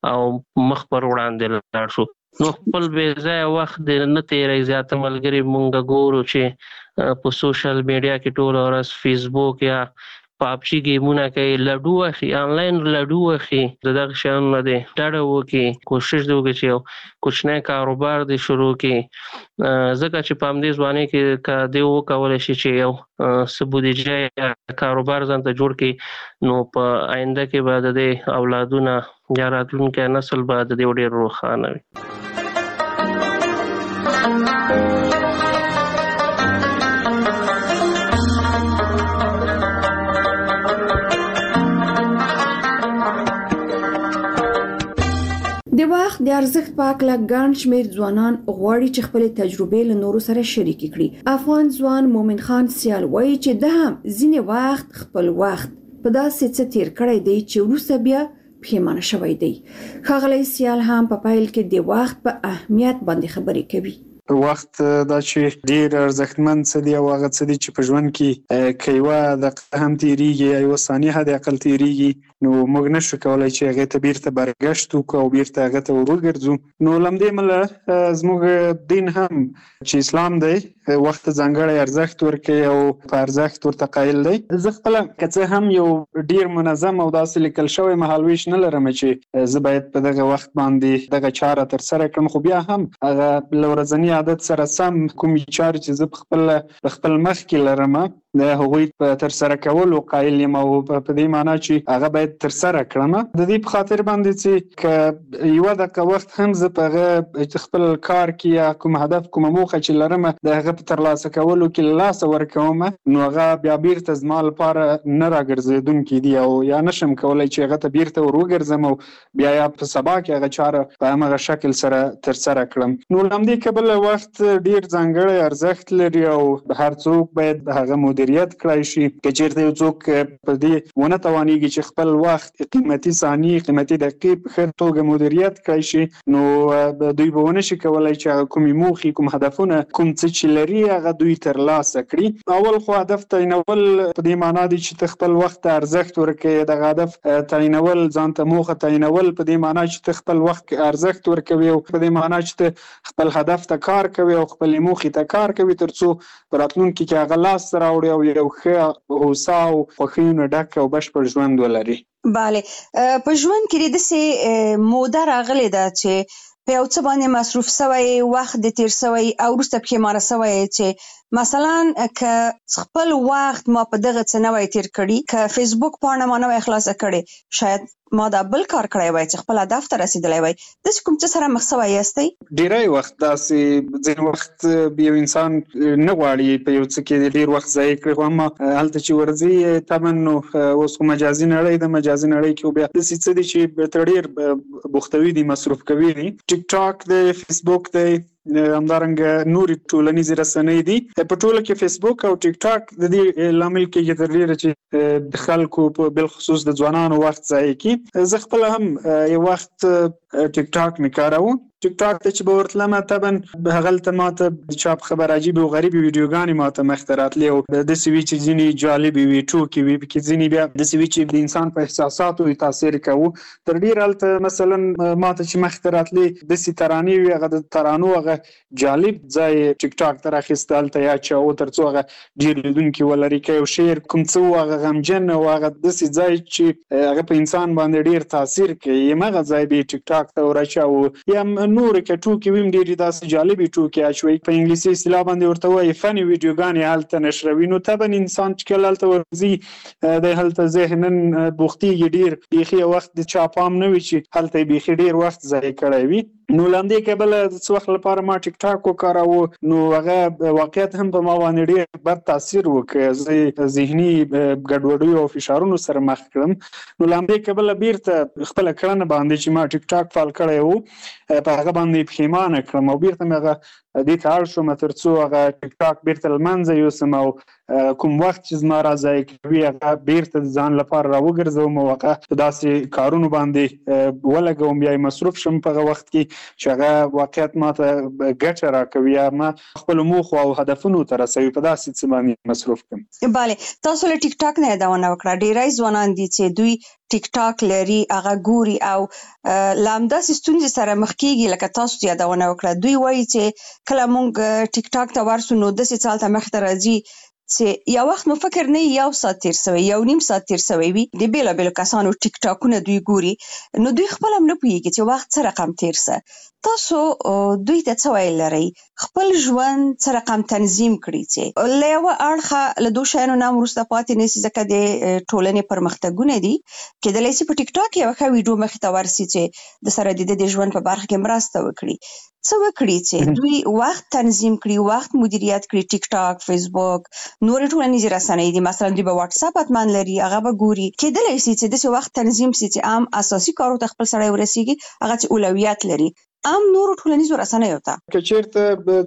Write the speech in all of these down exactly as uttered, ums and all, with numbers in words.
او مخ پر وړاندې لاړ شو. نو خپل بې ځایه وخت د نه تیری زیاته ملګري مونږ ګورو چې په سوشل میډیا کې ټوله ورځ فیسبوک یا پابجي گیمونه کوي، لډو اخی، آنلاین لډو اخی. دغه شیانو نه دی ډډه وکړي، کوشش دی وکړي چې یو کوچنی کاروبار دی شروع کړي، ځکه چې په همدې ځوانۍ کې که دی وکولی شي چې یو څه بودیجه یا کاروبار ځان ته جوړ کړي، نو په آینده کې به د دې اولادونه یا راتلونکی نسل به د دې ډېر روښانه وي. د وخت د ارزښت په اړه ګڼ شمېر ځوانان غواړي چې خپل تجربې له نورو سره شریک کړي. افغان ځوان مومن خان سیال وایي چې د هم ځینې وخت خپل وخت په داسې څه تیر کړی دی چې وروسته بیا پښیمانه شوی دی. ښاغلی سیال هم په پیل کې د وخت په اهمیت باندې خبرې کوي. وخت دا چې ډیر ارزښتمن څه دی او هغه څه دی چې په ژوند کې که یوه دقیقه هم تیریږي یا یوه ثانیه حد اقل تیریږي، نو موږ نشو کولی چې هغې ته بیرته برګشت وکړو او بیرته هغه ته ور وګرځو. نو له همدې امله زموږ دین هم چې اسلام دی وخت ځانګړی ارزښت ورکوي او په ارزښت ورته قایل دی. زه خپله که څه هم یو ډیر منظم او داسې لیکل شوی مهالویش نه لرم چې زه باید په دغه وخت باندې دغه چاره ترسره کړم، خو بیا هم هغه له ورځني عادت سره سم کومې چارې چې زه په خپل په خپل مخ کې لرم د هغوی په ترسره کولو قایل یم او په دې معنا چې هغه باید ترسره کړم. د دې په خاطر باندې چې که یوه دقیقه وخت هم زه په هغه خپل کار کې یا کوم هدف کومه موخه چې لرم د هغه په ترلاسه کولو کې له لاسه ورکوم، نو هغه بیا بیرته زما لپاره نه راګرځېدونکي دي او یا نشم کولی چې هغه ته بیرته ور وګرځم او بیا یا په سبا کې هغه چاره په همغه شکل سره ترسره کړم. نو له همدې کبله وخت ډیر ځانګړی ارزښت لري او هر څوک باید د هغه مدیریت کړای شي. که چېرته یو څوک په دې ونه توانېږي چې خپل وخت قیمتي ثانیې قیمتي دقیقې په ښه توګه مدیریت کړای شي، نو دوی به ونه شي کولی چې هغه کومې موخې کوم هدفونه کوم څه چې لري هغه دوی ترلاسه کړي. اول خو هدف تعینول په دې معنا دی چې ته خپل وخت ته ارزښت ورکوې، دغه هدف تعینول ځان ته موخه تعینول په دې معنا چې ته خپل وخت ارزښت ورکوې او په دې معنا چې ته خپل هدف ته کار کوي او خپلې موخې ته کار کوي تر څو په راتلونکي کې هغه لاسته راوړي او یو ښه هوسا او خوښیو ډک او بشپړ ژوند ولري. بله، په ژوند کې داسې موده راغلې ده چې په یو څه باندې مصروف سوی، وخت د تیر سوی او وروسته پښیمانه سوی چې مثلا که خپل وخت ما په دغه څه نه وای تیر کړي، که فیسبوک پاڼه ما نه وای خلاصه کړې، شاید ما دا بل کار کړی وای چې خپل هدف ته رسیدلی وای. داسې کوم څه سره مخ سوی یاستئ؟ ډیری وخت داسې ځینې وخت یو انسان نه غواړي په یو څه کې ډیر وخت ضایع کړي، خو اما هلته چې ورځي طبعا نو اوس خو مجازي نړۍ ده، مجازي نړۍ کې بیا داسې څه دي چې تر ډیر بوختوي دي، مصروف کوي دي. ټیک ټاک دی، فیسبوک دی، همدارنګه نورې ټولنیزې رسنۍ دي. په ټوله کې فیسبوک او ټیک ټاک د دې لامل کېږي تر ډېره چې د خلکو په بالخصوص د ځوانانو وخت ضایع کړي. زه خپله هم یو وخت ټیک ټاک مې کاروم. ټیک ټاک ته چې به ورتلمه طبعا هغلته ماته د چا په خبر عجیبې او غریبې ویډیوګانې ماته مخته راتلې او داسې وي چې ځینې جالبې وي، ټوکې وي، پکې ځینې بیا داسې وي چې د انسان په احساساتو یې تاثیر کوو. تر ډېره هلته مثلا ماته چې مخته راتلې داسې ترانې وي، هغه د ترانو هغه جالب ځای ټیک ټاک ته راخیسته، هلته یا چاو تر څو هغه ډېر لیدونکي ولري. که یو شعر کوم څه و هغه غمجن او هغه داسې ځای چې هغه په انسان باندې ډېر تاثیر کوي، همغه ځای به یې ټیک ټاک ته وراچوو. یا نورې که ټوکې ویم ډېرې داسې جالبې ټوکې اچوي، په انګلیسي اصطلاح باندې ورته وایي فني ویډیوګانې هلته نشروي. نو طبعا انسان چې کله هلته ورځي دی هلته ذهناً بوختېږي ډېر، بیخي یو وخت د چا پام نه وي چې هلته یې بیخي ډېر وخت ضایع کړی وي. نو له همدې کبله د څه وخت لپاره ما ټیک ټاک وکاراوه، نو هغه واقعیت هم په ما باندې ډېر بد تاثیر وکړ، زه ذهني ګډوډیو او فشارونو سره مخ کړم. نو له همدې کبله بیرته خپله کړنه باندې چې ما ټیک ټاک فعال کړی و په هغه باندې پښیمانه کړم او بیرته مې هغه دې ته اړ شوم تر څو هغه ټیک ټاک بیرته له منځه یوسم او کوم وخت چې زما را ضایع کوي هغه بیرته د ځان لپاره را وګرځوم او هغه په داسې کارونو باندې ولګوم، بیا یې مصروف شم په هغه وخت کې چې هغه واقعیت ما ته ګټه راکوي یا ما خپلو موخو او هدفونو ته رسوي، په داسې څه باندې مصروف کړم. بله، تاسو له ټیک ټاک نه یادونه وکړه. ډېری ځوانان دي چې دوی ټیک ټاک لري هغه ګوري او لامداسې ستونزې سره مخ کېږي لکه تاسو یادونه وکړه. دوی وایي چې کله موږ ټیک ټاک ته ورسو نو داسې څه هلته مخې ته راځي چې یو وخت مو فکر نه یو ساعت تیر سوی یو نیم ساعت تیر سوی وي د بېلابېلو کسانو ټیک ټاکونه دوی ګوري نو دوی خپل هم نه پوهېږي چې وخت څه رقم تیر سه. تاسو دوی ته څه ویل لرئ خپل ژوند څه رقم تنظیم کړي چې له یوه اړخه له دو شیانو نه هم وروسته پاتې نه سي ځکه د ټولنې پرمختګونه دي کېدلی سي په ټیک ټاک یوه ښه ویډیو مخې ته ورسي چې د سره د ده د ژوند په برخه کې مرسته وکړي. څه وکړي چې دوی وخت تنظیم کړي وخت مدیریت کړي ټیک ټاک فیسبوک نورې ټولنیزې رسنۍ دي مثلا دوی به واټساپ حتما لري هغه به ګوري کېدلی سي چې داسې وخت تنظیم سي چې عام اساسي کارو ته خپل سړی ورسېږي هغه چې اولویت لري عام نورو ټولنیزو رسنیو ته. که چېرته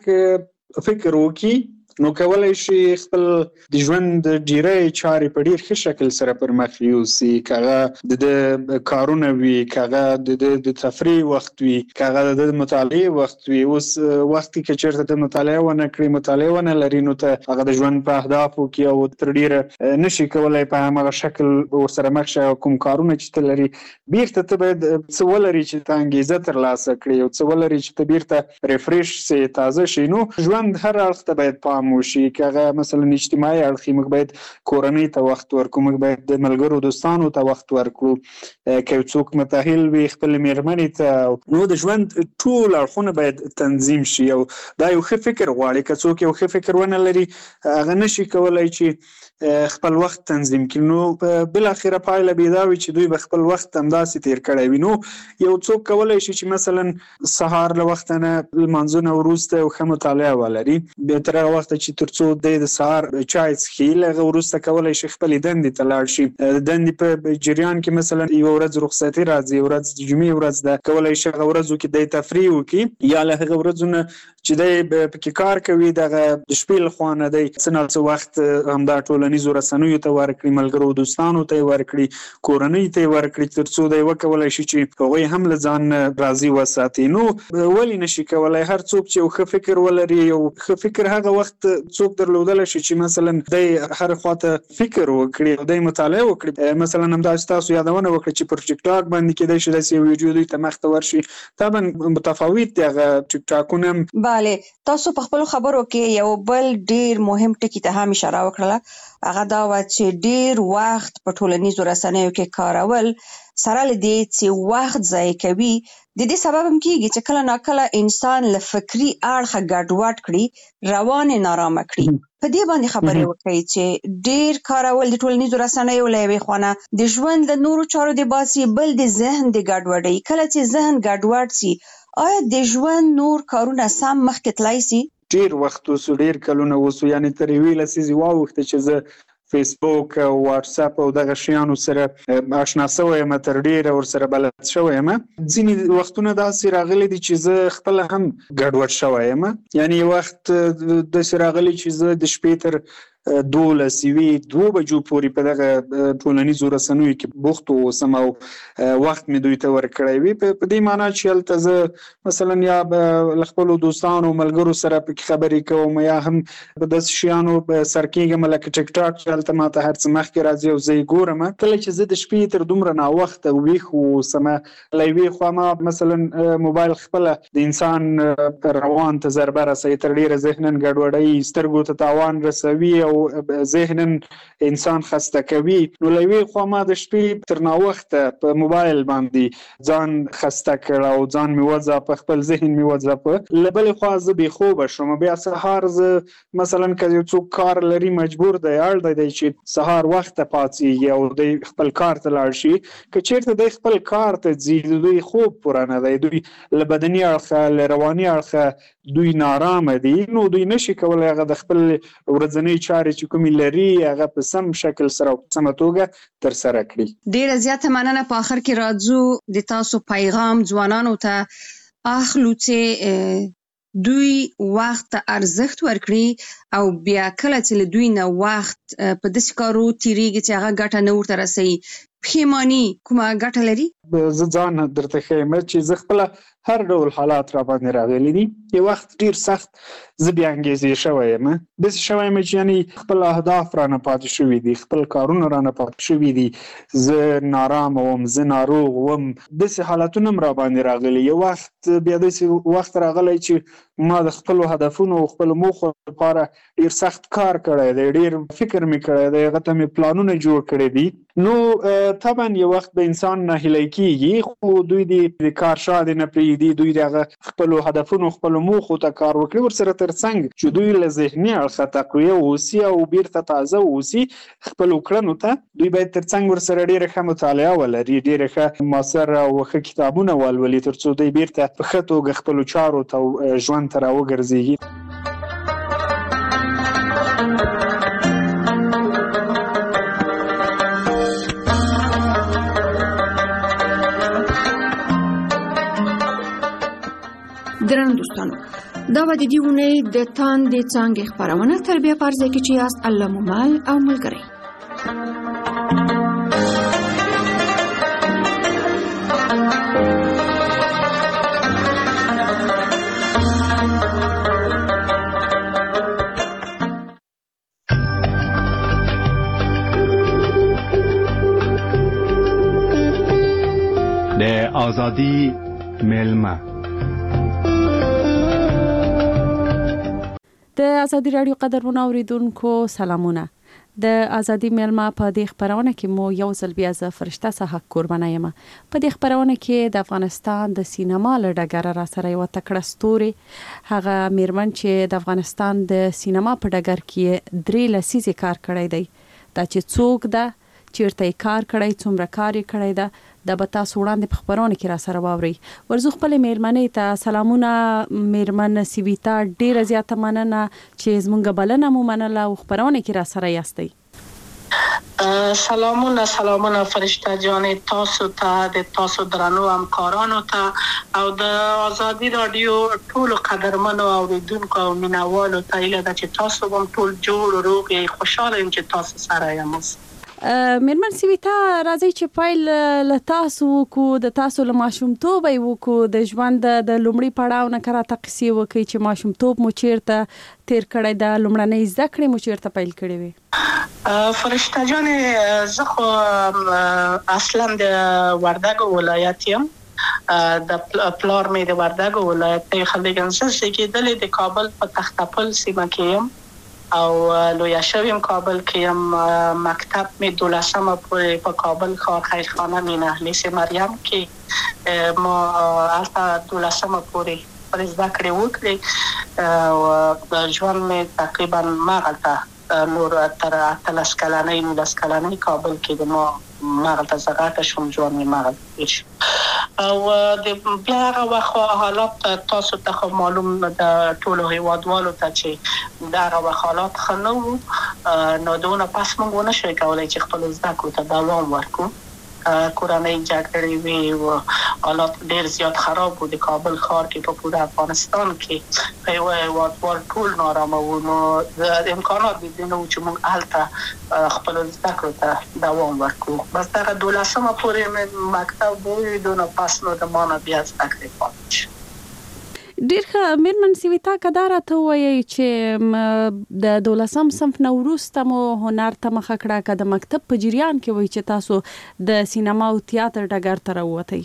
څوک فکر وکړي نو کولای شي خپل د ژوند ډیری چارې په ډیر ښه شکل سره پر مخ یوسي که هغه د کارونه وي که هغه د تفریح وخت وي که هغه د مطالعې وخت وي. اوس وخت کې که چېرته ته مطالعه ونه کړي مطالعه ونه لري نو ته هغه د ژوند په اهدافو کې او تر ډیره نشي کولی په همغه شکل ورسره مخ شي. کوم کارونه چې ته لري بیرته ته باید څه ولري چې ته انګېزه ترلاسه کړي او څه ولري چې ته بیرته ریفریش سي تازه شي. نو ژوند هر اړخ ته باید پام وشي که هغه مثلا اجتماعي اړخ موږ باید کورنۍ ته وخت ورکړو موږ باید د ملګرو دوستانو ته وخت ورکړو که څوک متأهل وي خپل مېرمنې ته نو د ژوند ټول اړخونه باید تنظیم شي او دا یو ښه فکر غواړي. که څوک یو ښه فکر ونه لري هغه نشي کولی چې خپل وخت تنظیم کړي نو بالاخره پایله به دا وي چې دوی به خپل وخت همداسې تیر کړی وي. نو یو څوک کولی شي چې مثلا سهار له وخته نه لمانځونه وروسته یو ښه مطالعه ولري تر هغه وخته چې تر څو دی د سهار چای څښي له هغه وروسته کولی شي خپلې دندې ته لاړ شي. د دندې په جریان کې مثلا یوه ورځ رخصتي راځي یوه ورځ د جمعې ورځ ده کولی شي هغه ورځو کې دی تفریح وکړي یا له هغه ورځو نه چې دی پکې کار کوي دغه د شپې له خوا نه دی څه نه څه وخت همدا ټولنیزو رسنیو ته ورکړي ملګرو دوستانو ته یې ورکړي کورنۍ ته یې ورکړي تر څو دی وکولی شي چې هغوی هم له ځان راضي وساتي. نو ولې نشي کولی هر څوک چې یو ښه فکر ولري یو ښه فکر هغه وخت څوک درلودلی شي چې مثلا دی هر خواته فکر وکړي او دی مطالعه وکړي. مثلا همداسې تاسو یادونه وکړه چې پر ټیک ټاک باندې کېدای شي داسې یو ویډیو دوی ته مخته ورشي طبعا متفاوت دی هغه ټیک ټاکونه هم. بله تاسو په خپلو خبرو کې یو بل ډیر مهم ټکي ته هم اشاره وکړله هغه دا وه چې ډیر وخت په ټولنیزو رسنیو کې کارول سره له دې چې وخت ضایع کوي د دې سبب هم کېږي چې کله ناکله انسان له فکري اړخه ګډوډ کړي روان یې نارامه کړي. په دې باندې خبرې وکړئ چې ډیر کارول د ټولنیزو رسنیو له یوې خوا نه د ژوند له نورو چارو د باسي بل د ذهن د ګډوډۍ کله چې ذهن ګډوډ سي آیا د ژوند نور کارونه سم مخکې تللی سي؟ ډیر وخت اوسو ډیر کلونه اوسو یعنې تر یوې لسیزې واوښته چې زه فیسبوک او واتساپ او دغه شیانو سره آشنا شوی یم تر ډیره ورسره بلد شوی یم. ځینې وختونه داسې راغلي دي چې زه خپله هم ګډوډ شوی یم یعنې یو وخت داسې راغلی چې زه د شپې تر دولس یوې دوو بجو پورې په دغه ټولنیزو رسنیو کې بوخت اوسم او وخت مې دوی ته ورکړی وي په دې معنا چې هلته زه مثلا یا له خپلو دوستانو ملګرو سره پکې خبرې کوم یا هم په داسې شیانو سر کېږم لکه ټیک ټاک چې هلته ماته هر څه مخکې راځي او زه یې ګورم. کله چې زه د شپې تر دومره ناوخته ویښ اوسم له یوې خوا ما مثلا موبایل خپله د انسان روان ته ضربه رسوي تر ډېره ذهنا ګډوډوي سترګو ته تاوان رسوي او ذهنا انسان خسته کوي. نو له یوې خوا ما د شپې تر ناوخته په موبایل باندې ځان خسته کړ او ځان مې وځاپه خپل ذهن مې وځاپه. له بلې خوا زه بې خوبه شوم بیا سهار زه مثلا که یو څوک کار لري مجبور دی اړ دی چې سهار وخته پاڅېږي او دی خپل کار ته لاړ شي. که چېرته دی خپل کار ته ځي د دوی خوب پوره نه دی دوی له بدني اړخه له رواني اړخه دوی نارامه دي نو دوی نشي کولی هغه د خپل ورځنۍ چارې چې کومې لري هغه په سم شکل سره او په سمه توګه ترسره کړي. ډیره زیاته مننه. په آخر کې راځو د تاسو پیغام ځوانانو ته اخلو چې دوی وخت ته ارزښت ورکړي او بیا کله چې له دوی نه وخت په داسې کارو تیریږي چې هغه ګټه نه ورته رسوي پښیماني کومه ګټه لري؟ زه ځان درته ښیم چې زه خپله هر ډول حالات را باندې راغلي دي. یو وخت ډېر سخت زه بې انګېزې شوی یم، داسې شوی یم چې یعنې خپل اهداف رانه پاتې شوي دي، خپل کارونه رانه پاتې شوي دي، زه نارامه وم، زه ناروغ وم، داسې حالتونه هم را باندې راغلي. یو وخت بیا داسې وخت راغلی چې ما د خپلو هدفونو او خپلو موخو لپاره ډېر سخت کار کړی دی، ډېر فکر مې کړی دی، هغه ته مې پلانونه جوړ کړي دي. نو طبعا یو وخت به انسان ناهیلی کېږي، خو دوی د کار شاته نه پرېږدي، دوی د هغه خپلو هدفونو خپلو موخو ته کار وکړي، ورسره ترڅنګ چې دوی له ذهني اړخه تقویه واوسي او بیرته تازه واوسي خپلو کړنو ته، دوی باید ترڅنګ ورسره ډېره ښه مطالعه ولري، ډېره ښه مؤثر او ښه کتابونه ولولي، تر څو دوی بیرته په ښه توګه خپلو چارو ته ژوند ته راوګرځېږي. درنو دوستانو، دا و د دې اونۍ د تاندې څانګې خپرونه. تر بیا په هر ځای کې چې یاست، الله مو مل او ملګری. د آزادی ملمه د ازادي رادیو قدرمنو اوریدونکو سلامونه. د ازادي ملما په دې خبرونه کې مو یو ځل بیا ز فرشته صحه قربانه یم. په دې خبرونه کې د افغانستان د سینما لړګر را سره یو تکړه ستوري، هغه میرمن چې د افغانستان د سینما په ډګر کې درې لسیزې کار کړی دی. دا چې څوک ده، چیرته کار کړی، څومره کار کړی ده، د بتا سوړاندې په خبرونه کې را سره واوري. ورزو خپل میرمنې ته سلامونه. میرمن سیویتا، ډیره زیاته مننه چې زمونږ بلنه مو منله او خبرونه کې را سره یاستئ. سلامونه سلامونه فرشته جان، تاسو ته د تاسو درنو همکارانو ته او د ازادي رادیو ټول قدرمنو اوریدونکو او مینوالو ته ایله ده چې تاسو هم ټول جوړ روغ یې، خوشاله یم چې تاسو سره یم. میرمن سیویتا، راځي چې پایل له تاسو کو د تاسو له ماشومتوب یو کو د ژوند د لومړي پړاو نه کرا تقسی وکي چې ماشومتوب مو چیرته تیر کړی، د لومړنۍ زده کړې مو چیرته پیل کړې وي؟ فرشته جان، زه خو اصلا د وردګو ولایت یم، د پلار مې د وردګو ولایت دی. خلک انسان چې د کابل په تختپل سیمه کې یم او لویا شویم کابل کې یم. مکتب می دولسمه پورې په کابل ښار خیرخانه مینه لیس مریم کې ما البته دولسمه پورې پر زده کړې وکړې او ژوند می تقریبا مغلطه نور تر اتلس کلنۍ نولس کلنۍ کابل کې د ما مغلطه زغاته شوم، ژوند می مغلطه شو او د بیا هغه وخت حالات تاسو ته معلوم د ټولو هیوادوالو ته چې دا هغه حالات خنو نو دونه پس موږ ونه شو کولای چې خپل زده کړو ته دوام ورکړو. کورنۍ جګړې وی او حالات ډېر زیات خراب و د کابل ښار کې په پوره افغانستان کې په یو هیوادوال ټول نارامه وو، نو د امکانات د دې نو چې موږ هلته خپل زده کړو ته دوام ورکړو. بس دغه دولسمه پورې مکتب وو، دونه پس نو د ما نه بیا زده کړې پاتې شو. ډیر ښه. میرمن سیویتا، کدار ته وایي چې د دولسم صنف نه وروسته مو هنر ته مخه کړه، که د مکتب په جریان کې وایي چې تاسو د سینما او تیاتر ډګر ته راووتئ؟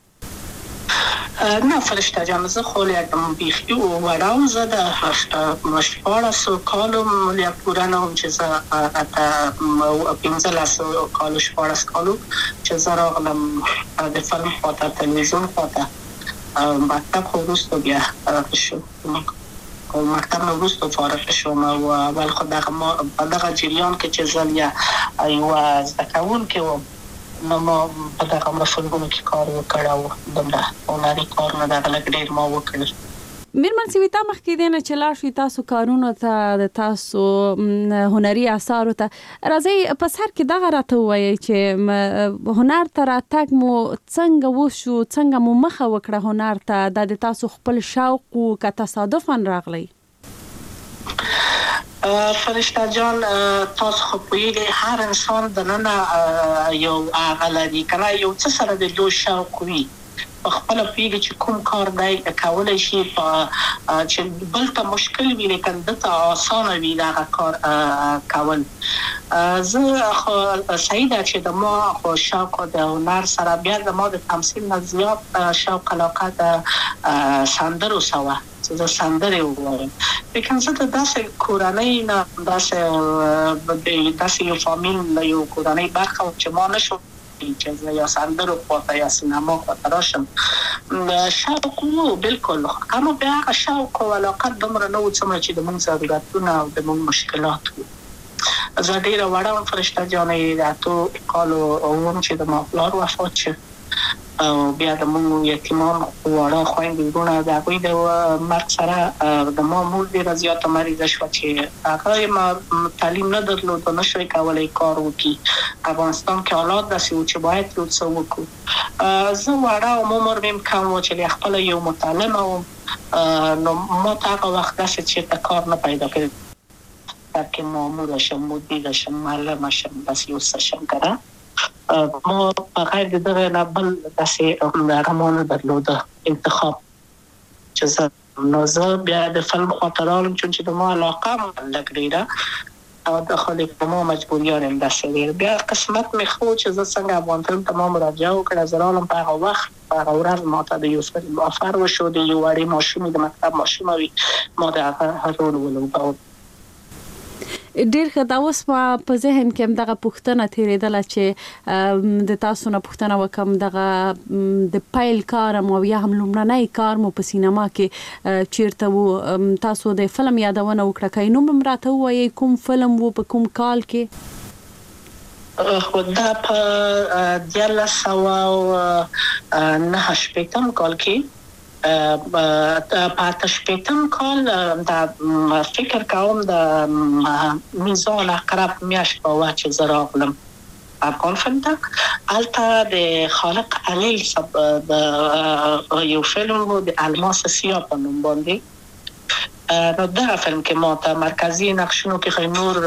نه فرشته جان، زه خو لیکم بیخی و وړاو زه د شپاړسو کالو لیک پوره نه وم چې زه اته پنځلسو کالو شپاړس کالو چې زه راغلم د فلم خواته، تلویزیون خواته. مکتب خو وروسته بیا فارغ شو، مکتب نه وروسته فارغ شوم او اول خو دغه په دغه جریان کې چې زه بیا یوه زده کوونکې وم، نو ما په دغه فلمونو کې کار وکړ او دومره هنري کارونه دغه لږ ډېر ما وکړل. میرمن سیویتا، مخکې دی نه چې لاړ شئ تاسو کارونو ته، د تاسو هنري اثارو ته، راځئ په سر کې دغه راته ووایئ چې هنر ته راتګ مو څنګه وشو، څنګه مو مخه وکړه هنر ته؟ دا د تاسو خپل شوق و که تصادفاً راغلی؟ فرشته جان تاسو خو پوهیږئ هر انسان دننه یو هغه لري کنه یو څه سره د دوی شوق وي په خپل پیږي چې کوم کار دی کولای شي چې بل ته مشکل وي لیکن دته آسان وي دا کار کول. زه خو سعیده چې د ما خو شوق د هنر سره بیا د ما د تمثیل نه زیات شوق علاقه د سندرو سوا چې زه سندرې ووایم. لیکن زه د داسې کورنۍ نه داسې داسې یو فامیل یو کورنۍ برخه چې ما نشو چې یا سندرو خواته یا سینما خواته راشم شوق وو بالکل اما بیا هغه شوق او علاقه دومره نه و څومره چې د موږ ضرورتونه او د موږ مشکلات وو. زه ډېره وړه فرشته جانې د اتو کالو وم چې د ما پلار وفات شو او بیا د موږ یتیمان وړه خویندې وروڼه د هغوی د مرګ سره د ما مور ډېره زیاته مریضه شوه چې هغه ما تعلیم نه درلود او نه شوی کولی کار وکړي. افغانستان کې حالات داسې و چې باید یو څه وکړو. زه وړه وم عمر مې کم و چې خپله یو متعلمه وم نو ما ته هغه وخت داسې چېرته کار نه پیدا کړی تاکې ماموره شم مدیره شم معلمه شم داسې یو څه شم کنه. ما بغیر د دغه نه بل داسې هغه ما نه درلوده انتخاب چې زه نو زه بیا د فلم خواته راغلم چون چې د ما علاقه لږ ډېره او د خو د ما مجبوریان هم داسې ډېر بیا قسمت مې ښه و چې زه څنګه افغان فلم ته ما مراجعه وکړه. زه راغلم په هغه وخت په هغه ورځ ما ته د یو فلم افر وشو د یو وړې ماشومې د مکتب ماشومه وي ما د هغه رول ولوباوه. ډیر ښه دا اوس په ذهن کې هم دغه پوښتنه تېرېدله چې د تاسو نه پوښتنه وکم دغه د پیل کار مو یا هم لومړنی کار مو په سینما کې چیرته وو تاسو د فلم یادونه وکړه که نوم هم راته ووایئ کوم فلم وو په کوم کال کې؟ خو دا په دیارلس سوه نهه شپېتم کال کې په اته شپېتم کال د فکر کوم د میزان اقرب میاشت په وخت چې زه راغلم افغان فلم ته هلته د خالق علیل صاحب د یو فلم و د الماس سیاه په نوم باندې نو دغه فلم کې ما ته مرکزي نقشونو کې خو نور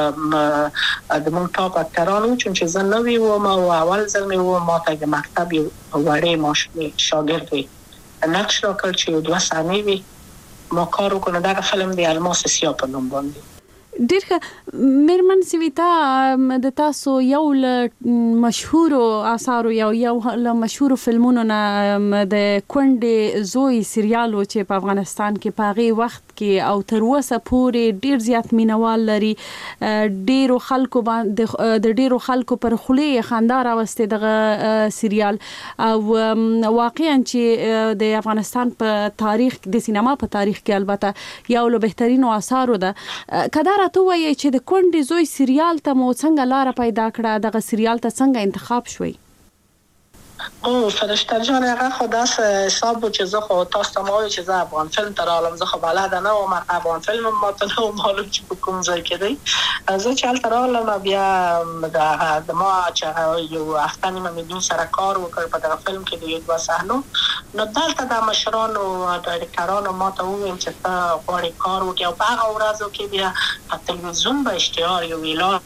د مونږ ټاپ اکتران وو چون چې زه نوی وم او اول ځل مې و ما ته د مکتب یو وړې ماشومې شاګرد وي نقش را کړ چې دوه ثانیې وي ما کار وکړو دغه فلم د الماس سیاه په نوم باندې. ډېر ښه میرمن سویتا د تاسو یو له مشهورو اثارو یو یو له مشهورو فلمونو نه د کونډې زوی سریال و چې په افغانستان کې په هغې وخت کې او تر اوسه پورې ډېر زیات مینوال لري ډېرو خلکو باندې د ډېرو خلکو پر خولې یې خندا راوستې دغه سریال او واقعا چې د افغانستان په تاریخ د سینما په تاریخ کې البته یو له بهترینو اثارو ده. که دا راته ووایئ چې د کونډې زوی سریال ته مو څنګه لاره پیدا کړه دغه سریال ته څنګه انتخاب شوئ؟ او فرشته جان هغه خو داسې حساب و چې زه خو تاسو ته ما وایي چې زه افغان فلم ته راغلم زه خو بلده نه وم افغان فلم هم ما ته نه و معلوم چې په کوم ځای کې دی. زه چې هلته راغلم بیا د ما چې یو هفته نیمه مې دوی سره کار وکړ په دغه فلم کې د یو دوه صحنو نو دلته د مشرانو ډایرکټرانو ما ته وویل چې ته غواړې کار وکړې او په هغه ورځو کې بیا په تلویزیون به اشتهار یو اعلان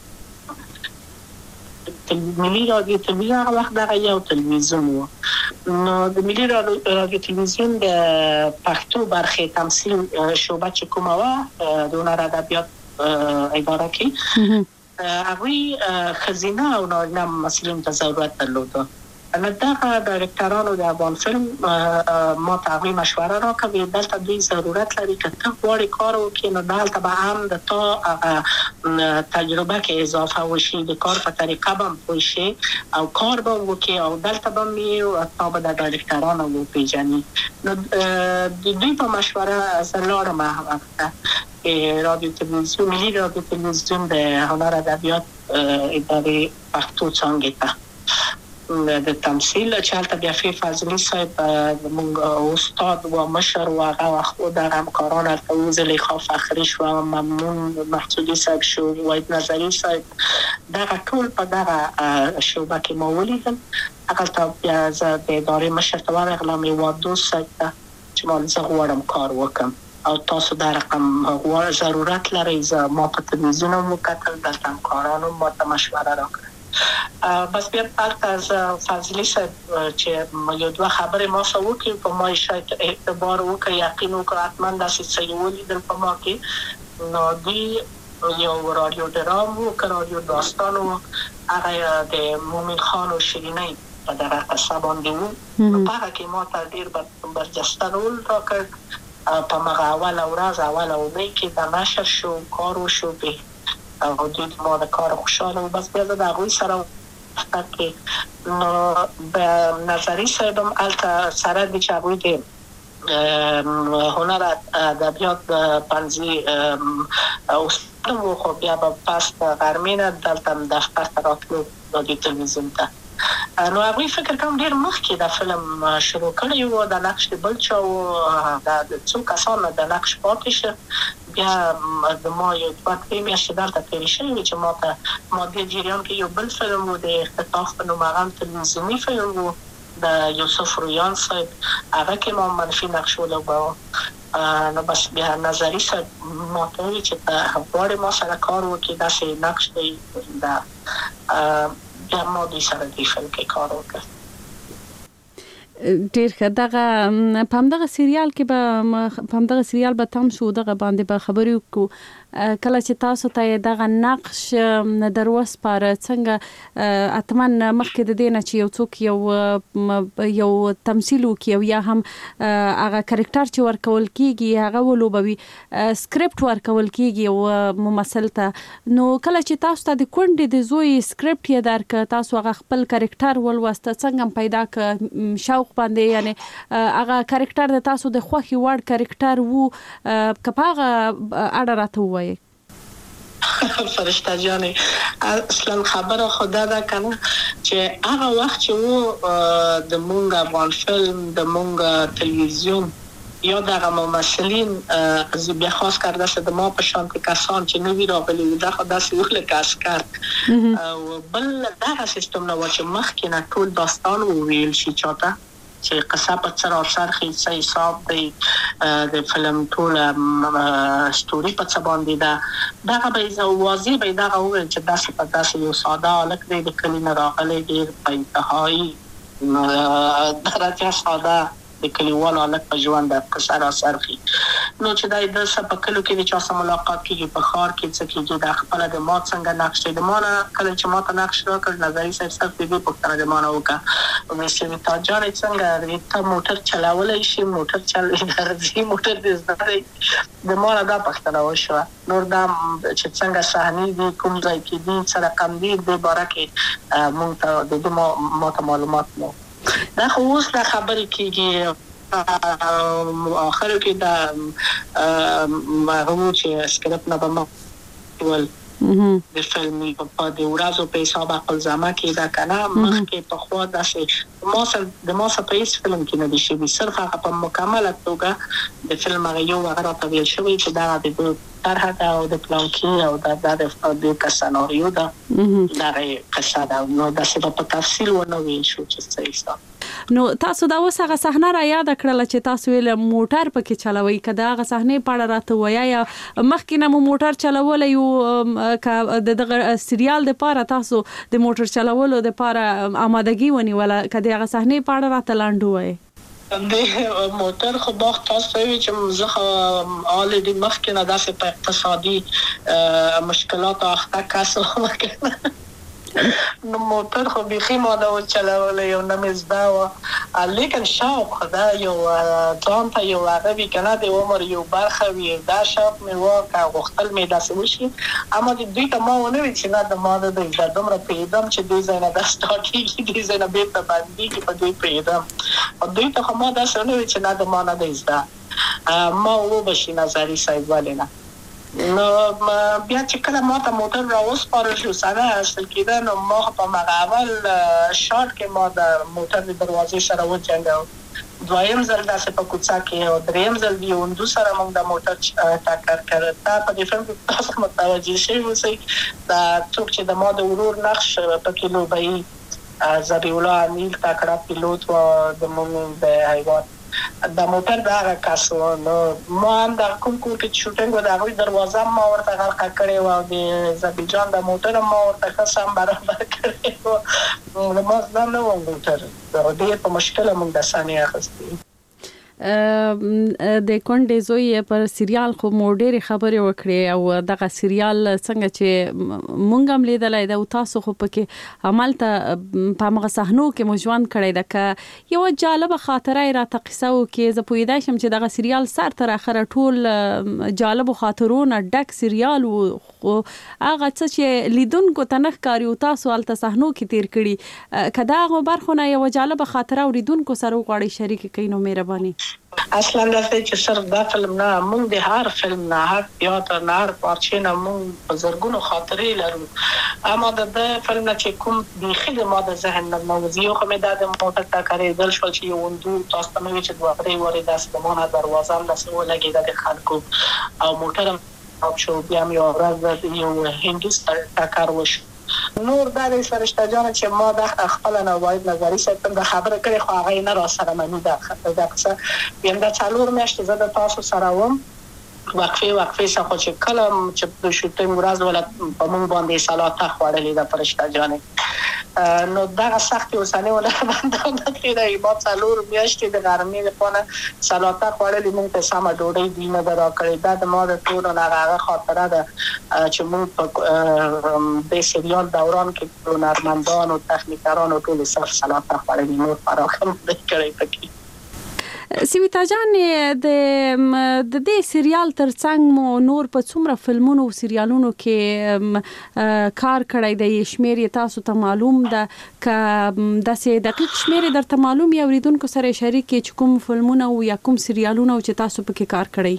ملي رادیو تلویزیون هغه وخت دغه یو تلویزیون و نو د ملي رادیو تلویزیون د پښتو برخې تمثیل شعبه چې کومه وه د هنر ادبیات اداره کې هغوی ښځینه او نارینه ممثلینو ته ضرورت درلوده نو دغه ډایرکټرانو د افغان فلم ما ته هغوی مشوره راکړه دلته دوی ضرورت لري که ته غواړې کار وکړې نو دلته به هم د تا هغه تجربه کې اضافه وشي د کار په طریقه به هم پوه شي او کار به وکړې او دلته به مې تا به د ډایرکټرانو وپېژني نو د دوی په مشوره زه لاړم هغه وخت رادیو تلویزیون ملي رادیو تلویزیون د هنر ادبیات ادارې پښتو څانګې ته د تمثیل چې هلته بیا فی فضلي صاحب زموږ استاد و مشر و هغه وخت و دغه همکاران هلته و زلیخا فخري شوه ممنون محسودي صاحب شو وحید نظري صاحب دغه ټول په دغه شعبه کې ما ولیدل هغلته بیا زه د ادارې مشر ته ورغلم یو دوست صاحب ته چې ما زه غواړم کار وکړم او تاسو دا رقم غواړئ ضرورت لرئ. زه ما په تلویزیون مو کتل دلته همکارانو ما ته مشوره راکړه. بس بیا پالته از فضلی صاحب چې یو دوه خبرې ما سره وکړي په ما شاید اعتبار وکړي یقین وکړه حتما داسې څه یې ولیدل په ما کې. نو دوی یو رادیو ډرام و که رادیو داستان و هغه د مومن خان و شیرینۍ په دغه قصه باندې و. نو په هغه کې ما ته ډېر برجسته رول راکړ. په مغه اوله ورځ اوله اونۍ کې د نشر شو کار وشو به او دوی ما د کار خوشحاله و. بس بیا زه د هغوی سره کې نو به نظري صاحب هم هلته سره دي چې هغوی د هنر ادبیات پنځي استاد و. خو بیا به پس د غرمې نه دلته دفتر ته راتلو د تلویزیون ته. نو هغوی فکر کوم ډېر مخکې د فلم شروع کړی و. د نقش د بل چا و د څو کسانو د نقش پاتې شه. بیا د ما یو دوه درې میاشتې دلته تېرې شوې وې چې ما ته ما دې جریان کې یو بل فلم و د اختطاف په نوم هغه هم تلویزیوني فلم و د یوسف رویان صاحب هغه کې ما منفي نقش ولوباوه. نو بس بیا نظري صاحب ما ته وویل چې ته غواړې ما سره کار وکړې داسې نقش دی د بیا ما دوی سره دې فلم کې کار وکړ. ډېر ښه. دغه په همدغه سریال کې به په همدغه سریال به تم شو دغه باندې به خبرې وکړو. کله چې تاسو ته دغه نقش در وسپاره څنګه اتمن مخکې د دې نه چې یو څوک یو یو تمثیل وکړي او یا هم هغه کرکټر چې ورکول کېږي هغه ولوبوي سکرپټ ورکول کېږي یو ممثل ته. نو کله چې تاسو ته د کونډې د زوی سکرپټ یې درکړه تاسو هغه خپل کرکټر ولوسته څنګه پیدا کړ شوق باندې یعنی هغه کرکټر د تاسو د خوښې وړ کرکټر وو که په هغه اړه راته ووایئ. فرشته جانې اصلا خبره خدا ده کنه چې هغه وخت چې و د مونږ افغان فلم د مونږ تلویزیون یا دغه ممثلین از بیا خاص کرده شد ما په شان کسان چې نوی راغلي وو دغه داسې یو لکه عسکر او بل دغه سیستم نه و چې مخکې نه ټول داستان وویل شي چاته چې قصه په سراسر خیسه حساب دی د فلم ټول ستوري په څه باندې ده دغه به واضح به دغه وویل چې داسې په داسې یو ساده هلک دی د کلي نه راغلی ډېر په انتهایي درجه ساده د کلیوالو هلک په ژوند په سراسر خي. نو چې دا د څه په کلو کې د چا سره ملاقات کېږي په ښار کې څه کېږي دا خپله د ما څنګه نقش دی د ما نه کله چې ما ته نقش راکړ نظري صاحب صرف د دې پوښتنه د ما نه وکړه ویل چې تا جانې څنګه ته موټر چلولی شي موټر چل درځي موټر دې زده دی د ما نه دا پوښتنه وشوه. نور دا چې څنګه صحنې دي کوم ځای کې دي څه رقم دي دې باره کې مونږ ته د دې ما ته معلومات نه دا خو اوس دا خبرې کېږي آخرو کې دا هغه چې سکرپټ نه به ما ول د فلمي په د ورځو په حساب خپلزمه کې دا کنه مخکې په خوا داسې ما سره د ما سره په هیڅ فلم کې نه دي شوي صرف هغه په مکمله توګه د فلم هغه یو هغه راته ویل شوی چې دا د طرح ده او د پلان کې او دا د د سناریو ده دا قصه ده نو داسې په تفصیل ونه ویل شو چې څه حساب. نو تاسو دا اوس هغه صحنه را یاد کړله چې تاسو ویل موټر پکې چلوي که دا هغه صحنې په اړه راته وایه یا مخکې نه مو موټر چلولی یو که د دغه سریال دپاره تاسو د موټر چلولو دپاره آمادګي ونیوله که د هغه صحنې په اړه راته لنډ ووایئ. د موټر خو باغ تاسو وی چې زه آلریډي مخکې نه داسې په اقتصادي مشکلات اخته کس وم نو موټر خو بیخي ما دا وچلولی یو نه مې زده وه لیکن شوق خو دا یو ځان ته یو هغه وي که نه د عمر یو برخه وي دا شوق مې وه که غوښتل مې داسې وشي اما دوی ته ما ونه وي چې نه د ما د زده دومره پوهېدم چې دې ځای نه دا سټارټېږي دې ځای نه بېرته بندېږي په دوی پوهېدم او دوی ته خو ما داسې ونه وي چې نه د ما نه دی زده ما وبه شي نظري صاحب ولې نه. نو بیا چې کله ما ته موټر را وسپارل شو سره حاصل کېده نو ما په هغه اول شاټ کې ما د موټر د دروازې سره وجنګاوه دویم ځل داسې په کوڅه کې او دریم ځل د یو هندو سره موږ د موټر ټکر کړی تا په دې فلم کې تاسو متوجه شوي اوسئ دا څوک چې د ما د ورور نقش پکې لوبوي ذبیح الله امیل تکړه پیلوټ و د موږ د هیواد د موټر د هغه کس و نو ما هم د کوم کور کې شوټینګ و د هغوی دروازه ما ورته غلقه کړې وه او د زبیجان د موټر ما ورته ښه سم برابر کړې وه نو ما زده نه وم موټر ډېر په مشکله مونږ د سانې اخیستې د کونډې زوی پر سریال خو مو ډېرې خبرې وکړې او دغه سریال څنګه چې مونږ هم لیدلی ده او تاسو خو پکې همالته په همغه صحنو کې مو ژوند کړی ده که یوه جالبه خاطره یې راته قصه وکړې زه پوهېدی شم چې دغه سریال سر تر اخره ټول جالبو خاطرونه ډک سریال و خو هغه څه چې لیدونکو ته نه ښکاري او تاسو هلته صحنو کې تېر کړي که د هغو برخو نه یوه جالبه خاطره اورېدونکو سره وغواړئ شریکې کوئ نو مهرباني اصلا داسې چې صرف دا فلم نه مونږ د هر فلم نه هر تیاتر نه هر پارچې نه مونږ په زرګونو خاطرې لرو اما د دې فلم نه چې کوم بیخي د ما د ذهن نه نوځي یو خو مې دا د موټر ټکرېدل شول چې یو وندو تاسو ته مې چې دوه درې وارې داسې د ما نه دروازه هم داسې ولګېده د خلکو او موټر هم خراب شو بیا مې یوه ورځ یو هندوس ټکر وشو نور دا د فرشته جان چې ما د خپل نوایب نظری سره د خبره کړې خو هغه نه را سره منو دا دا څه یم دا څلور میاشتې زه د تاسو سره وم وقفه وقفه څخه خو چې کله چې د شوټینګ ورځ ولا په مونږ باندې سلاته خوړلې د فرشته جان نو دا سخت اوسانه ولا باندې د کېدای ما څلور میاشتې د ګرمۍ لپاره سلاته خوړلې مونږ ته سم ډوډۍ دی نه درا کړې دا د ما د ټول نه هغه خاطره ده چې مونږ په د سریال دوران کې هنرمندان او تخنیکران او ټول سر سلاته خوړلې نور فراخم کړی پکې سیویتا جان د د دې سریال ترڅنګ مو نور په څومره فلمونو او سریالونو کې کار کړی دی شمیر یې تاسو ته معلوم ده که داسې دقیق شمیر یې درته معلوم یا اوریدونکو سره شریک کړئ چې کوم فلمونه او یا کوم سریالونه چې تاسو پکې کار کړی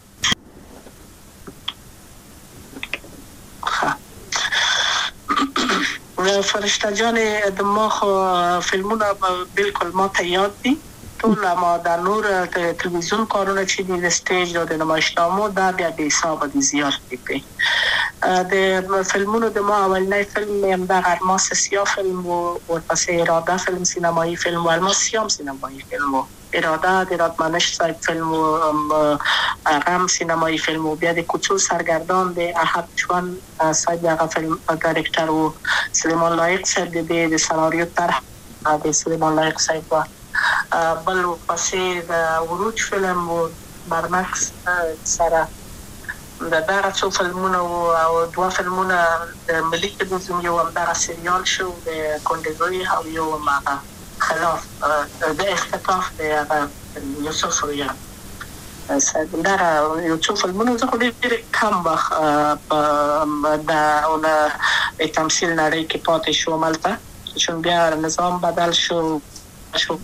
فرشته جان د ما خو فلمونه بالکل ما ته یاد دي ټول ما د نور تلویزیون کارونه چې د سټیج او د نمایشنامو دا بیا به حساب دي زیات دي د فلمونو د ما اولنی فلم هم د الماس سیاه فلم او ورپسې اراده فلم سینمایی فلم و الماس سیاه سینمایی فلم و اراده د رادمنش صاحب فلم و غم سینمایی فلم و بیا د کوچو سرگردان د احد چوان صاحب هغه فلم ډایرکټر و سلیمان لایق صاحب د سناریو طرح د سلیمان لایق صاحب بل پسې د وروج فلم و برمکس سره د دغه څو فلمونه او دوه فلمونه د ملي تلویزیون یو همدغه سریال شو د کونډې زوی او یو هماغه خلاف د اختطاف د یوسف رویا دغه یو څو فلمونه زه خو ډېر کم وخت د تمثیل نړۍ کې پاتې شوم هلته چون بیا نظام بدل شو شو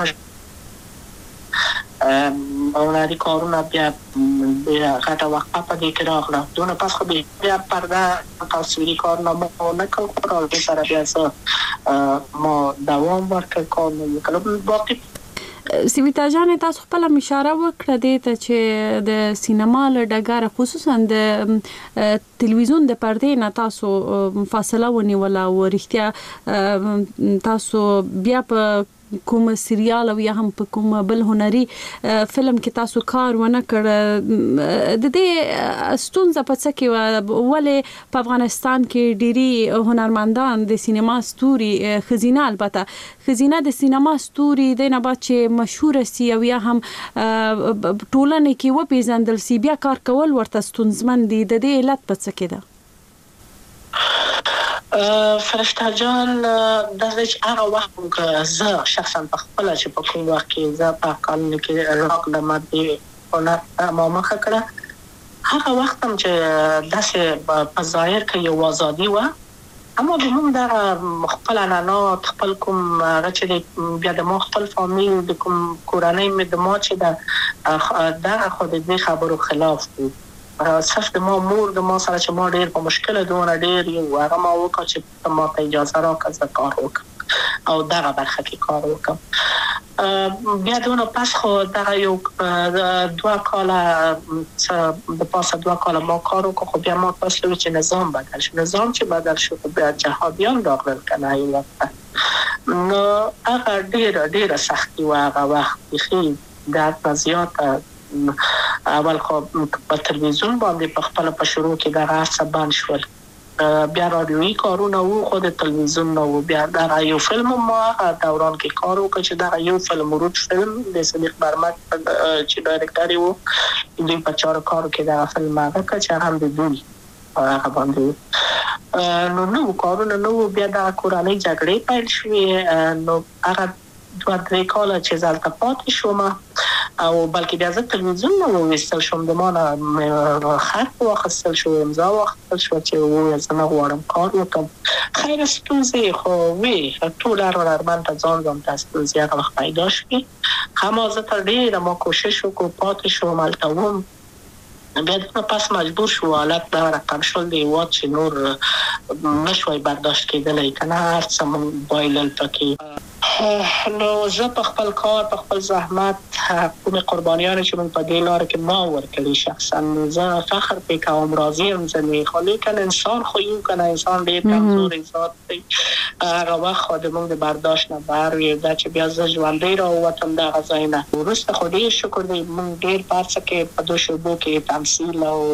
اولادی کارونه بیا غټه وقفه په دې کې راغله دونه پس خو بیا پرده تصویري کارونه مو نه کړل او د سره بیا ما دوام ورکړ کارونه وکړل باقي سیویتا جان تاسو خپل اشاره وکړه دې ته چې د سینما له ډګره خصوصا د تلویزیون د پردې نه تاسو فاصله ونیوله او رښتیا تاسو بیا په کوم سریال او یا هم په کوم بل هنري فلم کې تاسو کار ونه کړ د دې ستونزه په څه کې ولې په افغانستان کې ډېری هنرمندان د سینما ستوري خزینه البته خزینه د سینما ستوري د نه بعد چې مشهور سي او یا هم ټولنه کې و پیژندل سي بیا کار کول ورته ستونزمن دي د دې علت په څه کې ده فرشته جان د هغه وخت که زه شخصا په خپل چې په کوم وخت کې زه په قانون کې راغلم د هنر ما مخه کړه هغه وخت هم چې داسې په ظاهر کې یو ازادي وه اما د موږ دغه خپل عنعنات خپل کوم هغه چې بیا د ما خپل فامیل د کوم کورنۍ مې د ما چې دغه خو د دې خبرو خلاف دی صرف د ما مور د ما سره چې ما ډېر په مشکله دونه ډېر یو هغه ما وکړه چې ما ته اجازه راکړه زه کار وکړم او دغه برخه کې کار وکړم بیا دونه پس خو دغه یو دوه کاله د پاسه دوه کاله ما کار وکړ خو بیا ما تاسو چې نظام بدل شو نظام چې بدل شو خو بیا جهادیان راغلل که نه یو وخت نو هغه ډېره ډېره سختي وه هغه وخت بیخي د زیات اول خو په تلویزیون باندې په خپل په شروع کې د غاصه بند شول بیا رادیویی کارونه وو خو د تلویزیون نو بیا د یو فلم ما دوران کې کار وکړ چې دا یو فلم ورود فلم د صدیق برمک چې ډایرکټر وو دوی په چارو کارو کې دا فلم هغه چې هم د دوی هغه باندې نو نو کارونه نو بیا د کورنۍ جګړې پیل شوې نو هغه دوه درې کاله چې ځلته پاتې شوم او بلکې بیا زه تلویزیون نو وستل شوم د مانه خط واخیستل شو امضا واخیستل شو چې وایي زه نه غواړم کار وکړم خیر ستونزې خو وي ټول هنرمند ته ځان ځان ته ستونزې هغه وخت پیدا شوې هم زه تر ډېره ما کوشش وکړو پاتې شوم هلته وم بیا د پس مجبور شو حالت دا رقم شول دی هېواد چې نور نشوی برداشت کېدلی که نه هر څه مونږ بایلل پکې نو زه په خپل کار په خپل زحمت کومې قربانیانې چې مونږ په دې لاره کې ما ورکړي شخصا زه فخر پرې کوم راضي یم ځینې خو لیکن انسان خو یو که نه انسان ډېر کمزوری ذات دی هغه وخت خو د مونږ د برداشت نه بهر وي دا چې بیا زه ژوندی راووتم د هغه ځای نه وروسته خو ډېر شکر دی مونږ ډېر په هر څه کې په دو شعبو کې تمثیل او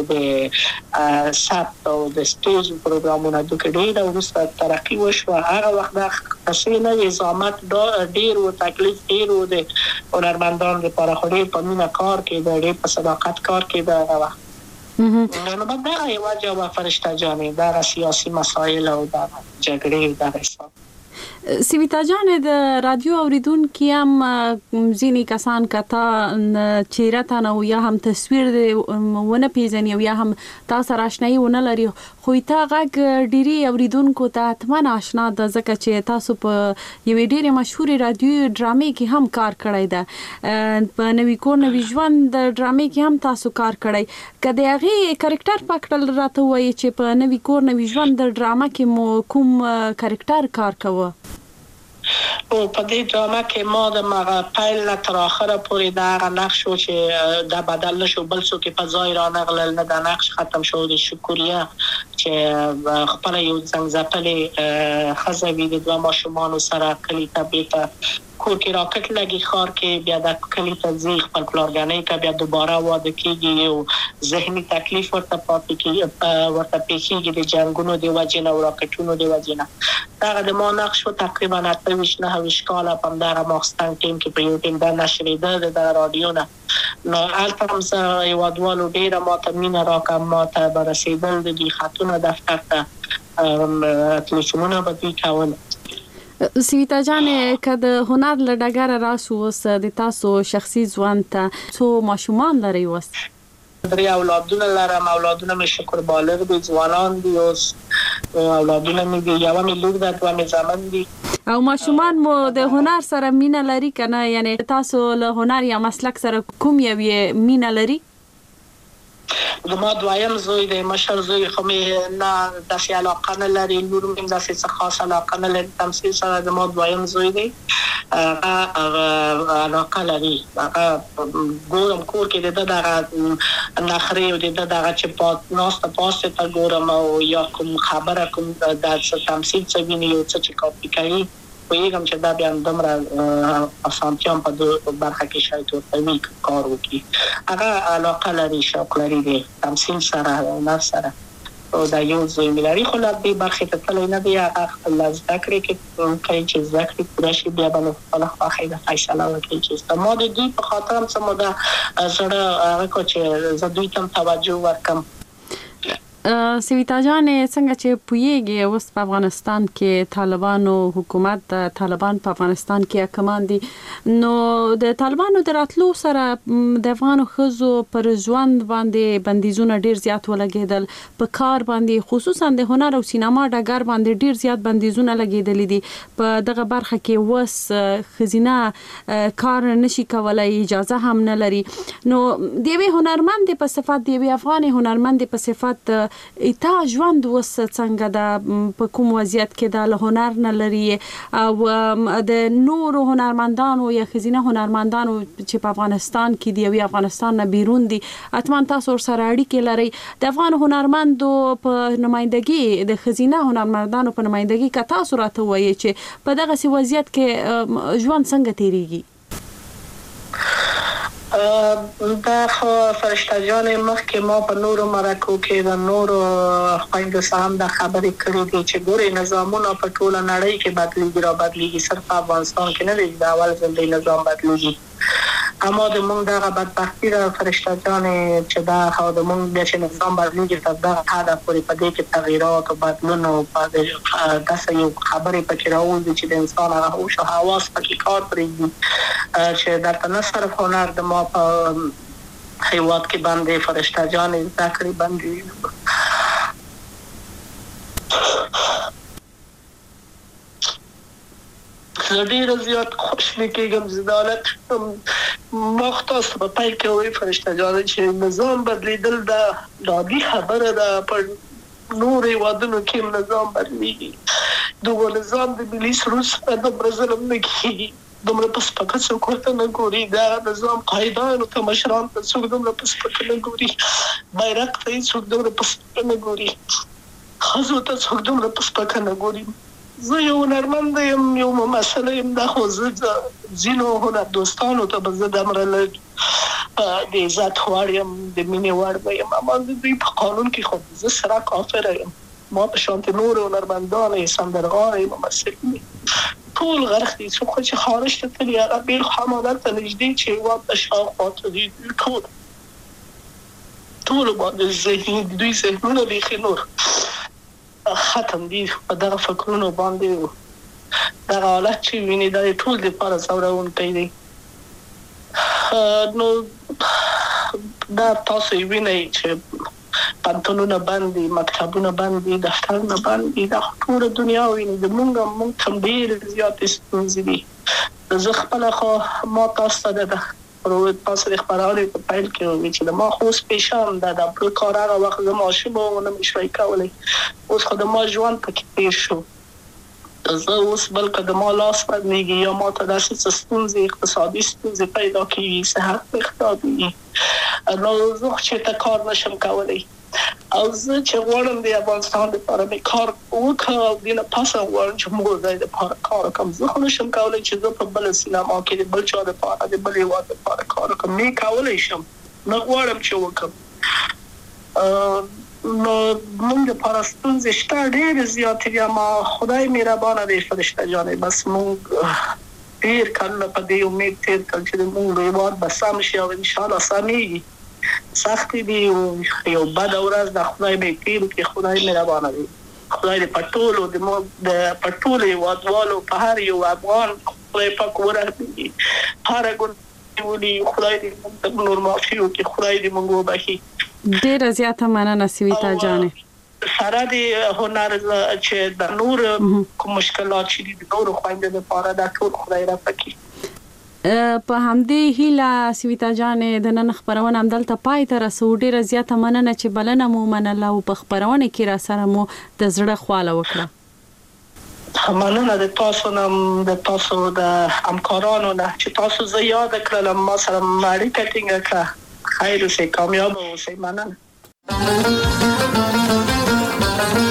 د ثبت او د سټیج پروګرامونه دوی ډېر وروسته ترقي وشوه هغه وخت دا قصې نه وې زحمت ډېر و تکلیف ډېر و د هنرمندانو لپاره خو ډېر په مینه کار کېده ډېر په صداقت کار کېده هغه وخت نو به دغه یوه جواب فرشته جانې دغه سیاسي مسایل او دغه جګړې دغه حساب سویتا جان د رادیو اوریدونکي هم ځینې کسان کته چهره ته نه یا هم تصویر ونه پیژني یا هم تا سره آشنایي ونه لري خو تا غږ ډېری اوریدونکو ته حتما آشنا ده ځکه چې تاسو په یوې ډېرې مشهورې رادیو ډرامې کې هم کار کړی ده په نوي کور نوي ژوند ډرامې کې هم تاسو کار کړی که د هغې کرکټر په کړل راته ووایي چې په نوي کور نوي ژوند ډرامه کې مو کوم کرکټر کار کوه او په دې ډرامه کې ما د مغه پیل نه تر اخره پورې دا هغه نقش و چې دا بدل نشو بل څوک په ځای را نغلل نه دا نقش ختم شو د شکریا چې خپل یو څنګه ځپلې خزوی د دوه ماشومان سره کلی ته بیت کور کې راکټ لګي خار کې بیا د کلی ته ځي خپل پلارګانې کې بیا دوباره واده کېږي یو ذهني تکلیف ورته پاتې کېږي ورته پیښیږي د جنگونو د وجې نه او راکټونو د وجې نه هغه د ما نقش و تقریبا اته ویشت نهه ویشت کاله په همدغه ماخستن ټیم کې په یو ټیم دا نشریده د رادیو نه نو هلته هم زه هېوادوالو ډېره ماته مینه راکړه ماته به رسېدل د دوی خطونه دفتر ته تلیفونونه به دوی کول سویتا جانې که د هنر له ډګره راسو اوس د تاسو شخصي ژوند ته څو ماشومان لرئ اوس درې اولادونه لرم اولادونه مې شکر بالغ دي ځوانان دي اوس اولادونه مې دي یوه مې لور ده دوه مې زامن دي او ماشومان مو د هنر سره مینه لري که نه یعنې تاسو له هنر یا مسلک سره کوم یوې مینه لري زما دویم زوی دی مشر زوی خو مې نه داسې علاقه نه لري لور مې هم داسې څه خاص علاقه نه لري تمثیل سره زما دویم زوی دی هغه علاقه لري هغه ګورم کور کې د ده دغه نخرې او د ده دغه چې ناسته پاسته ته ګورم او یا کوم خبره کوم د څه تمثیل څه ویني یو څه چې کاپي کوي پوهېږم چې دا بیا همدومره اسانتیا هم په برخه کې شاید ورته وي کار وکړي هغه علاقه لري شوق لري د تمثیل سره هنر سره او دا یو زوی مې لري خو لا دې برخې ته تللی نه دی هغه خپل زده کړې کې کوي چې زده کړې پوره شي بیا به نو خپله خوښۍ د فیصله وکړي چې ما د دوی په خاطر هم څه موده زړه هغه کړو چې زه دوی ته هم توجه ورکړم سویتا جانې څنګه چې پوهیږي اوس په افغانستان کې طالبانو حکومت د طالبان په افغانستان کې حاکمان دي نو د طالبانو د راتلو سره د افغانو ښځو پر ژوند باندې بندیزونه ډیر زیات ولګېدل په کار باندې خصوصا د هنر او سینما ډګر باندې ډیر زیات بندیزونه لګېدلي دي په دغه برخه کې وس ښځینه کار نشي کولای اجازه هم نه لري نو د یوې هنرمندې په صفت د یوې افغانې هنرمندې په صفت تا ژوند وس څنګه دا په کوم وضعیت کې دا له هنر نه لري او د نورو هنرمندانو یا ښځینه هنرمندانو چې په افغانستان کې دی او افغانستان نه بیرون دي اتمن تاسو سره اړیکې لري د افغان هنرمندو په نمائندګي د ښځینه هنرمندانو په نمائندګي که تاسو راته وایي چې په دغه وضعیت کې ژوند څنګه تیریږي دا خو فرشته جان مخکې ما په نورو مرکو کې د نورو خویندو سره هم دا خبرې کړې دي چې ګورې نظامونه په ټوله نړۍ کې بدلېږي را بدلېږي صرف په افغانستان کې نه دی د اول ځل دی نظام بدلېږي اما د مونږ دغه بدبختي ده فرشته جانې چې دا خو د مونږ بیا چې نظام بدلېږي تر دغه حده پورې په دې کې تغییرات او بدلون او داسې یو خبرې پکې راوځي چې د انسان هغه هوش او حواس پکې کار پرېږدي چې درته نه صرف هنر د ما په هیواد کې باندې فرشته جانې زده کړې باندې زه ډېره زیات خوشحاله کېږم زه د حالت ما خو تاسو په پیل کې وایي فرشته جانې چې نظام بدلېدل دا عادي خبره ده په نورو هېوادونو کې نظام بدلېږي دغه نظام د ملي سرود سره دومره ظلم نه کېږي دومره په سپکه څوک ورته نه ګوري دا نظام قایدانو ته مشرانو ته څوک دومره په سپکه نه ګوري بیرغ ته یې څوک دومره په سپکه نه ګوري ښځو ته څوک دومره په سپکه نه ګوري زه یو هنرمند یم یو ممثله یم دا خو زه ځینو هنر دوستانو ته به زه دومره لږ د عزت وړ یم د مینې وړ به یم اما د دوی په قانون کې خو زه سره کافره یم ما په شانتې نورو هنرمندان یې سندرغاړه یې ممثل یې ټول غرق دي څوک چې خارج ته تللي هغه بېل خامادر ته نږدې چې هېواد ته شاوخوا ته دي ټول ټولو باندې ذهني دوی ذهنونه بیخي نور ختم دي په دغه فکرونو باندې دغه حالت چې ویني دا د ټول دپاره ځوروونکی دی نو دا تاسو یې وینئ چې پنتونونه بند دي مکتبونه بند دي دفترونه بند دي دا ټوله دنیا ویني د مونږ مونږ ته ډېرې زیاتې ستونزې دي زه خپله خو ما تاسو ته د تاسو د خپرونې په پیل کې وویل چې د ما خو اوس پیشان ده د بل کار هغه وخت زه ماشوم وم نه مې شوی کولی اوس خو د ما ژوند پکې تېر شو زه اوس بلکې د ما لاس بدلېږي یا ما ته داسې څه ستونزې اقتصادي ستونزې پیدا کېږي صحت مې خرابېږي نو زه خو چېرته کار نشم کولی او زه چې غواړم د افغانستان دپاره مې کار وکړم او دې نه پس هم غواړم چې مور ځای دپاره کار وکړم زه خو نشم کولی چې زه په بله سینما کې د بل چا دپاره د بل هېواد دپاره کار وکړم مې کولی شم نه غواړم چې وکړم نو موږ دپاره ستونزې شته ډېرې زیاتې دي اما خدای مهربانه دی فرشته جانې بس موږ ډېر کلونه په دې امید تېر کړل چې زموږ هېواد به سم شي او انشاءالله سمېږي سختې دي یو بده ورځ د خدای به یې تېر کړي خدای مهربانه دی خدای دې په ټولو د په ټولو هېوادوالو په هر یو افغان خدای پاک ورحمېږي هره ګناه ولي خدای دې موږ ته نور معافي وکړي خدای دې موږ وبخښي ډېره زیاته مننه سویتا جانې سره د هنر چې د نور کوم مشکلات چې دي د نورو خویندو دپاره دا ټول خدای رافع کړي په همدې هیله سویتا جانې د نن خپرونه همدلته پای ته رسو ډېره زیاته مننه چې بلنه مو منله او په خپرونه کې را سره مو د زړه خواله وکړه مننه د تاسو نه د تاسو د همکارانو نه چې تاسو زه یاد کړلم ما سره اړیکه ټینګه کړه خیر اوسئ کامیاب اوسئ مننه